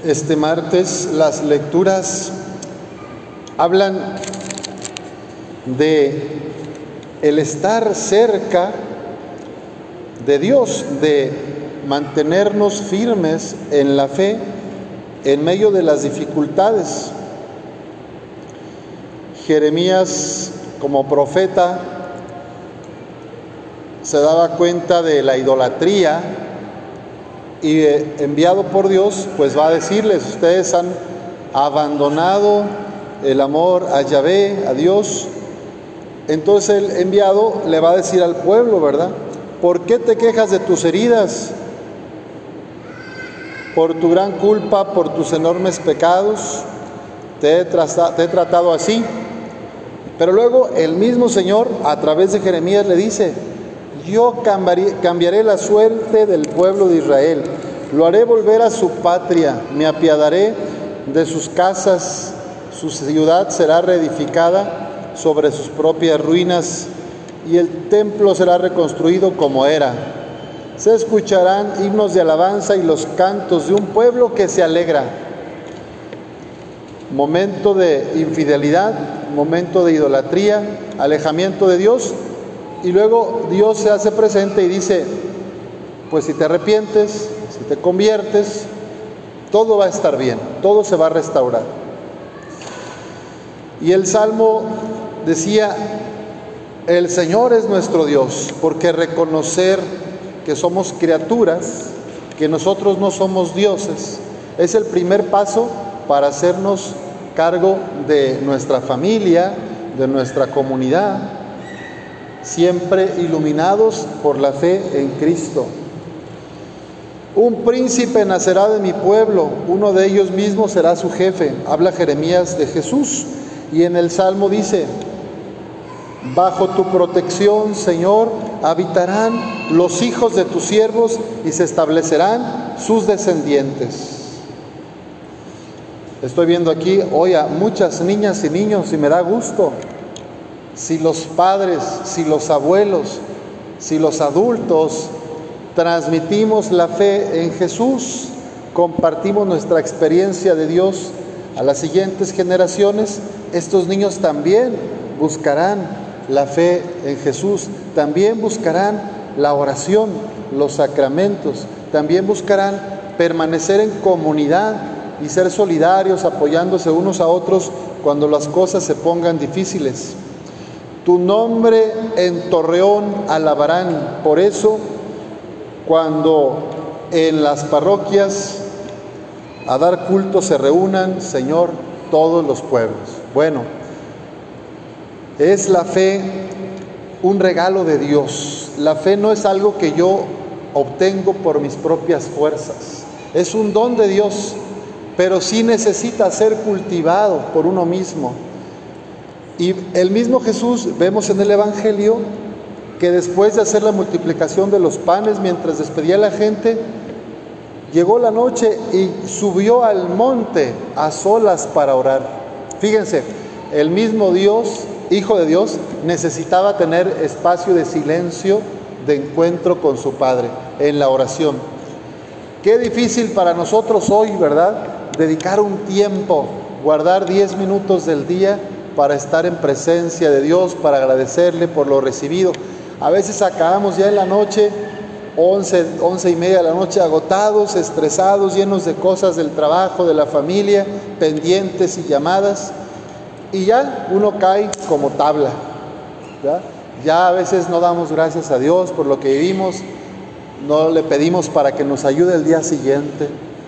Este martes las lecturas hablan de el estar cerca de Dios, de mantenernos firmes en la fe en medio de las dificultades. Jeremías, como profeta, se daba cuenta de la idolatría y enviado por Dios, pues va a decirles: ustedes han abandonado el amor a Yahvé, a Dios. Entonces el enviado le va a decir al pueblo, ¿verdad? ¿Por qué te quejas de tus heridas? Por tu gran culpa, por tus enormes pecados, te he tratado así. Pero luego el mismo Señor, a través de Jeremías, le dice: yo cambiaré la suerte del pueblo de Israel, lo haré volver a su patria, me apiadaré de sus casas, su ciudad será reedificada sobre sus propias ruinas y el templo será reconstruido como era. Se escucharán himnos de alabanza y los cantos de un pueblo que se alegra. Momento de infidelidad, momento de idolatría, alejamiento de Dios. Y luego Dios se hace presente y dice: pues si te arrepientes, si te conviertes, todo va a estar bien, todo se va a restaurar. Y el Salmo decía: el Señor es nuestro Dios, porque reconocer que somos criaturas, que nosotros no somos dioses, es el primer paso para hacernos cargo de nuestra familia, de nuestra comunidad, siempre iluminados por la fe en Cristo. Un príncipe nacerá de mi pueblo, uno de ellos mismos será su jefe. Habla Jeremías de Jesús, y en el Salmo dice: bajo tu protección, Señor, habitarán los hijos de tus siervos y se establecerán sus descendientes. Estoy viendo aquí hoy a muchas niñas y niños y me da gusto. Si los padres, si los abuelos, si los adultos transmitimos la fe en Jesús, compartimos nuestra experiencia de Dios a las siguientes generaciones, estos niños también buscarán la fe en Jesús, también buscarán la oración, los sacramentos, también buscarán permanecer en comunidad y ser solidarios, apoyándose unos a otros cuando las cosas se pongan difíciles. Tu nombre en Torreón alabarán. Por eso, cuando en las parroquias a dar culto se reúnan, Señor, todos los pueblos. Bueno, es la fe un regalo de Dios. La fe no es algo que yo obtengo por mis propias fuerzas. Es un don de Dios, pero sí necesita ser cultivado por uno mismo. Y el mismo Jesús, vemos en el Evangelio, que después de hacer la multiplicación de los panes, mientras despedía a la gente, llegó la noche y subió al monte a solas para orar. Fíjense, el mismo Dios, Hijo de Dios, necesitaba tener espacio de silencio, de encuentro con su Padre, en la oración. Qué difícil para nosotros hoy, ¿verdad? Dedicar un tiempo, guardar 10 minutos del día para estar en presencia de Dios, para agradecerle por lo recibido. A veces acabamos ya en la noche, 11:30 de la noche, agotados, estresados, llenos de cosas del trabajo, de la familia, pendientes y llamadas, y ya uno cae como tabla, ¿verdad? Ya a veces no damos gracias a Dios por lo que vivimos, no le pedimos para que nos ayude el día siguiente.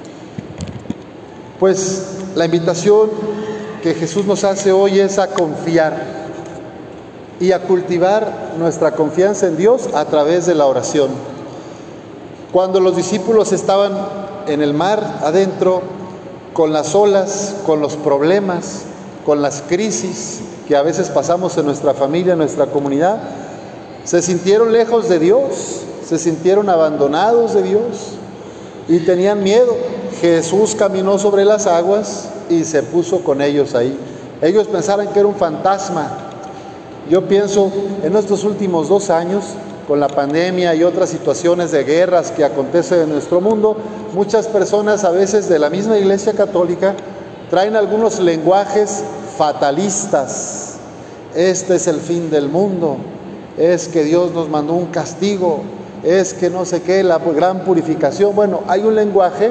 Pues la invitación que Jesús nos hace hoy es a confiar y a cultivar nuestra confianza en Dios a través de la oración. Cuando los discípulos estaban en el mar adentro, con las olas, con los problemas, con las crisis que a veces pasamos en nuestra familia, en nuestra comunidad, se sintieron lejos de Dios, se sintieron abandonados de Dios y tenían miedo. Jesús caminó sobre las aguas y se puso con ellos ahí. Ellos pensaron que era un fantasma. Yo pienso, en estos últimos 2 años, con la pandemia y otras situaciones de guerras que acontecen en nuestro mundo, muchas personas a veces de la misma Iglesia Católica traen algunos lenguajes fatalistas. Este es el fin del mundo, es que Dios nos mandó un castigo, es que no sé qué, la gran purificación. Bueno, hay un lenguaje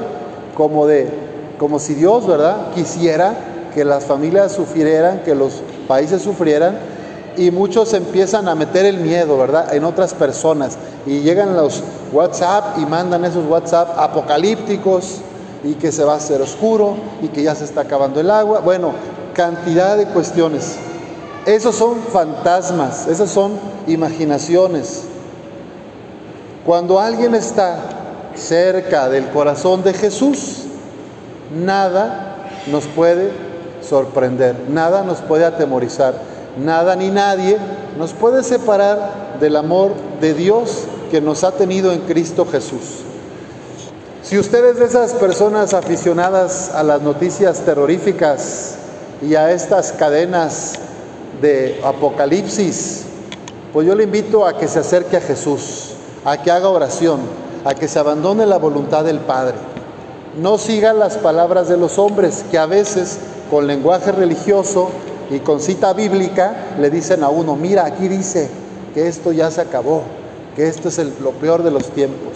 como si Dios, ¿verdad?, quisiera que las familias sufrieran, que los países sufrieran, y muchos empiezan a meter el miedo, ¿verdad?, en otras personas, y llegan los WhatsApp y mandan esos WhatsApp apocalípticos, y que se va a hacer oscuro, y que ya se está acabando el agua. Bueno, cantidad de cuestiones. Esos son fantasmas, esas son imaginaciones. Cuando alguien está cerca del corazón de Jesús, nada nos puede sorprender, nada nos puede atemorizar, nada ni nadie nos puede separar del amor de Dios que nos ha tenido en Cristo Jesús. Si usted es de esas personas aficionadas a las noticias terroríficas y a estas cadenas de apocalipsis, pues yo le invito a que se acerque a Jesús, a que haga oración, a que se abandone la voluntad del Padre. No siga las palabras de los hombres que a veces con lenguaje religioso y con cita bíblica le dicen a uno: mira, aquí dice que esto ya se acabó, que esto es lo peor de los tiempos.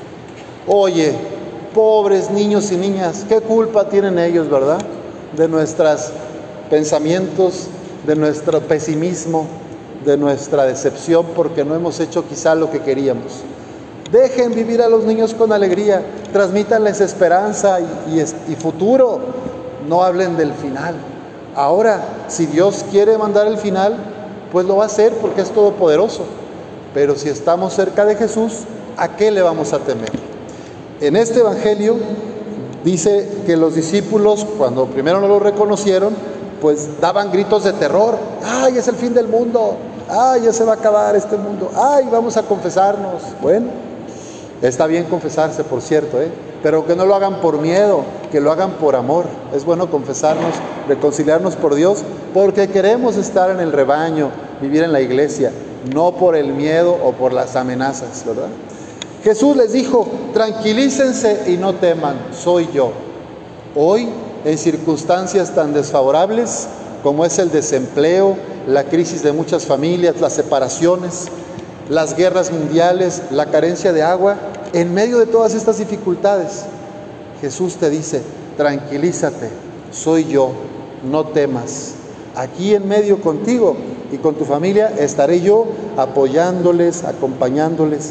Oye, pobres niños y niñas, ¿qué culpa tienen ellos, verdad?, de nuestros pensamientos, de nuestro pesimismo, de nuestra decepción porque no hemos hecho quizá lo que queríamos. Dejen vivir a los niños con alegría, transmítanles esperanza y futuro. No hablen del final. Ahora, si Dios quiere mandar el final, pues lo va a hacer porque es todopoderoso. Pero si estamos cerca de Jesús, ¿a qué le vamos a temer? En este evangelio dice que los discípulos, cuando primero no lo reconocieron, pues daban gritos de terror. ¡Ay, es el fin del mundo! ¡Ay, ya se va a acabar este mundo! ¡Ay, vamos a confesarnos! Bueno, está bien confesarse, por cierto, pero que no lo hagan por miedo, que lo hagan por amor. Es bueno confesarnos, reconciliarnos por Dios, porque queremos estar en el rebaño, vivir en la iglesia, no por el miedo o por las amenazas, ¿verdad? Jesús les dijo: tranquilícense y no teman, soy yo. Hoy, en circunstancias tan desfavorables como es el desempleo, la crisis de muchas familias, las separaciones, las guerras mundiales, la carencia de agua, en medio de todas estas dificultades, Jesús te dice: tranquilízate, soy yo, no temas. Aquí en medio contigo y con tu familia estaré yo apoyándoles, acompañándoles.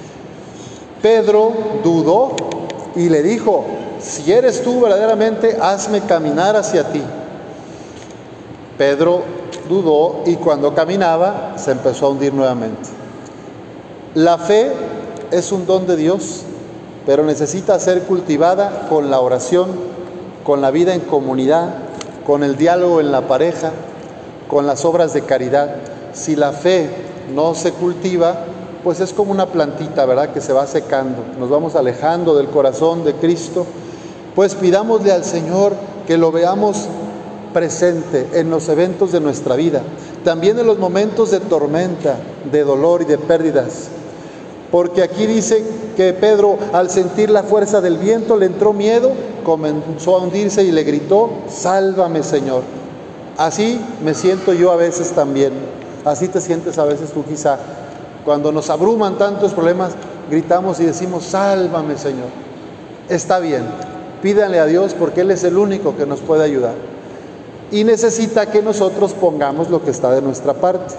Pedro dudó y le dijo: si eres tú verdaderamente, hazme caminar hacia ti. Pedro dudó y cuando caminaba se empezó a hundir nuevamente. La fe es un don de Dios, pero necesita ser cultivada con la oración, con la vida en comunidad, con el diálogo en la pareja, con las obras de caridad. Si la fe no se cultiva, pues es como una plantita, ¿verdad?, que se va secando. Nos vamos alejando del corazón de Cristo. Pues pidámosle al Señor que lo veamos presente en los eventos de nuestra vida, también en los momentos de tormenta, de dolor y de pérdidas. Porque aquí dice que Pedro, al sentir la fuerza del viento, le entró miedo, comenzó a hundirse y le gritó: sálvame, Señor. Así me siento yo a veces también. Así te sientes a veces tú quizá. Cuando nos abruman tantos problemas, gritamos y decimos: sálvame, Señor. Está bien, pídanle a Dios porque Él es el único que nos puede ayudar. Y necesita que nosotros pongamos lo que está de nuestra parte.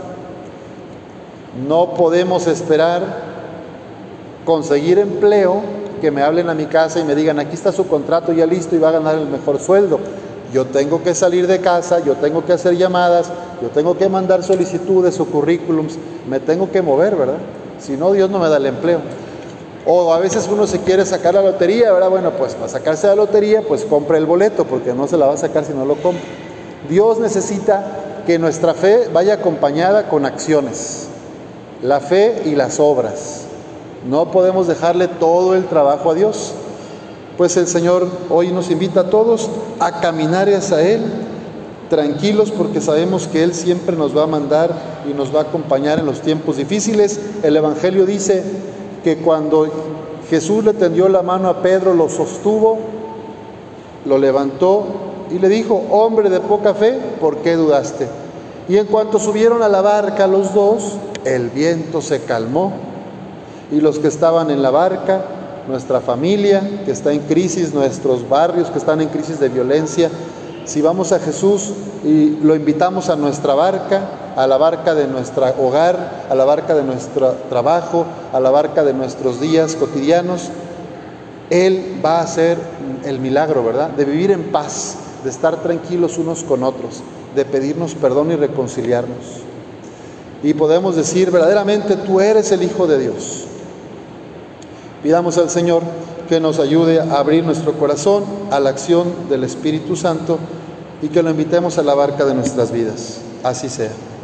No podemos esperar conseguir empleo, que me hablen a mi casa y me digan: aquí está su contrato ya listo y va a ganar el mejor sueldo. Yo tengo que salir de casa, yo tengo que hacer llamadas, yo tengo que mandar solicitudes o currículums, me tengo que mover, ¿verdad? Si no, Dios no me da el empleo. O a veces uno se quiere sacar la lotería, ¿verdad? Bueno, pues para sacarse la lotería, pues compre el boleto, porque no se la va a sacar si no lo compra. Dios necesita que nuestra fe vaya acompañada con acciones, la fe y las obras. No podemos dejarle todo el trabajo a Dios. Pues el Señor hoy nos invita a todos a caminar hacia Él tranquilos porque sabemos que Él siempre nos va a mandar y nos va a acompañar en los tiempos difíciles. El Evangelio dice que cuando Jesús le tendió la mano a Pedro, lo sostuvo, lo levantó y le dijo: hombre de poca fe, ¿por qué dudaste? Y en cuanto subieron a la barca los dos, el viento se calmó, y los que estaban en la barca, nuestra familia que está en crisis, nuestros barrios que están en crisis de violencia, si vamos a Jesús y lo invitamos a nuestra barca, a la barca de nuestro hogar, a la barca de nuestro trabajo, a la barca de nuestros días cotidianos, Él va a hacer el milagro, ¿verdad? De vivir en paz, de estar tranquilos unos con otros, de pedirnos perdón y reconciliarnos. Y podemos decir: verdaderamente tú eres el Hijo de Dios. Pidamos al Señor que nos ayude a abrir nuestro corazón a la acción del Espíritu Santo y que lo invitemos a la barca de nuestras vidas. Así sea.